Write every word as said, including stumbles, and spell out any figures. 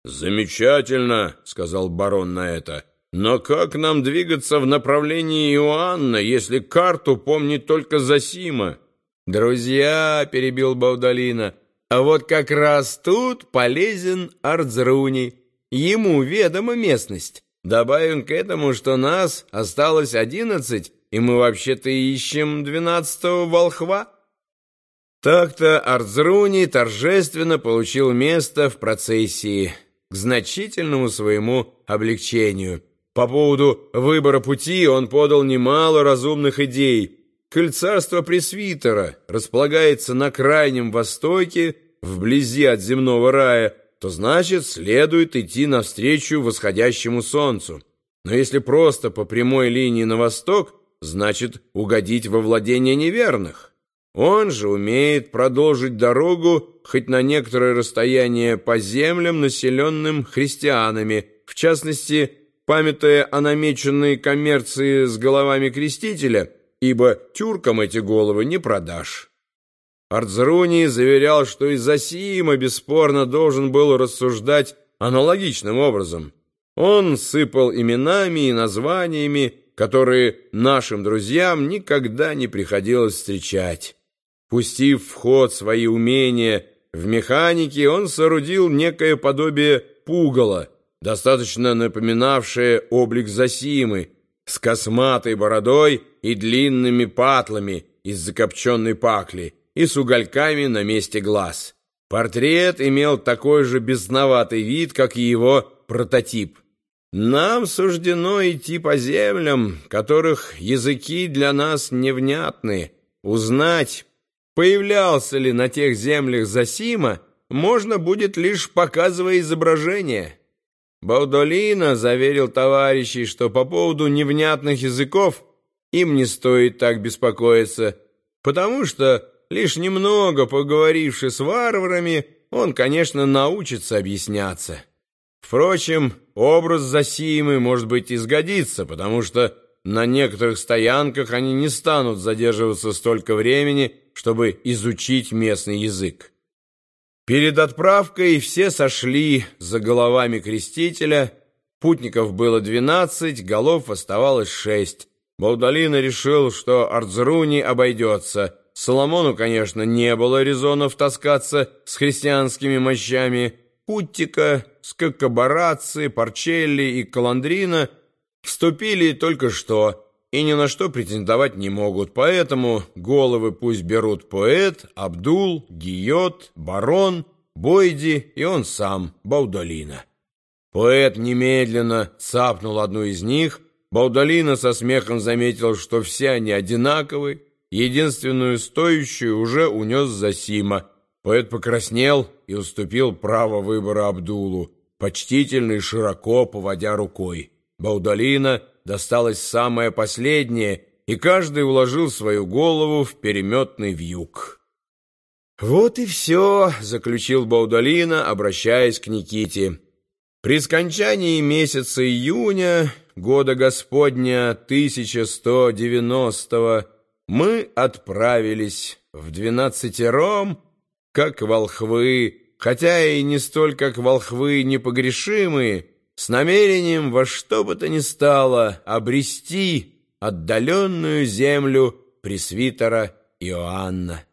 «Замечательно», — сказал барон на это. «Но как нам двигаться в направлении Иоанна, если карту помнит только Зосима?» «Друзья», — перебил Баудолино, — «а вот как раз тут полезен Ардзруни. Ему ведома местность. Добавим к этому, что нас осталось одиннадцать, и мы вообще-то ищем двенадцатого волхва». Так-то Ардзруни торжественно получил место в процессии, к значительному своему облегчению. По поводу выбора пути он подал немало разумных идей. Коль царство пресвитера располагается на крайнем востоке, вблизи от земного рая, то значит следует идти навстречу восходящему солнцу. Но если просто по прямой линии на восток, значит угодить во владение неверных. Он же умеет продолжить дорогу хоть на некоторое расстояние по землям, населенным христианами, в частности, памятуя о намеченной коммерции с головами крестителя, ибо тюркам эти головы не продашь. Ардзруни заверял, что и Зосима бесспорно должен был рассуждать аналогичным образом. Он сыпал именами и названиями, которые нашим друзьям никогда не приходилось встречать. Пустив в ход свои умения в механике, он соорудил некое подобие пугала, достаточно напоминавшее облик Зосимы, с косматой бородой и длинными патлами из закопченной пакли и с угольками на месте глаз. Портрет имел такой же бесноватый вид, как и его прототип. Нам суждено идти по землям, которых языки для нас невнятны. Узнать, появлялся ли на тех землях Зосима, можно будет лишь показывая изображение. Баудолино заверил товарищей, что по поводу невнятных языков им не стоит так беспокоиться, потому что, лишь немного поговоривши с варварами, он, конечно, научится объясняться. Впрочем, образ Зосимы, может быть, изгодится, потому что на некоторых стоянках они не станут задерживаться столько времени, чтобы изучить местный язык. Перед отправкой все сошли за головами крестителя. Путников было двенадцать, голов оставалось шесть. Баудолино решил, что Ардзруни обойдется. Соломону, конечно, не было резонов таскаться с христианскими мощами. Путтика, Скаккобарацци, Парчелли и Каландрина вступили только что и ни на что претендовать не могут, поэтому головы пусть берут поэт, Абдул, Гийот, барон, Бойди и он сам, Баудолино. Поэт немедленно цапнул одну из них. Баудолино со смехом заметил, что все они одинаковы, единственную стоящую уже унес Зосима. Поэт покраснел и уступил право выбора Абдулу, почтительно и широко поводя рукой. Баудолино досталось самое последнее, и каждый уложил свою голову в переметный вьюг. «Вот и все», — заключил Баудолино, обращаясь к Никите. «При скончании месяца июня года Господня тысяча сто девяностого мы отправились в двенадцатером, как волхвы, хотя и не столь, как волхвы непогрешимые, с намерением во что бы то ни стало обрести отдаленную землю пресвитера Иоанна».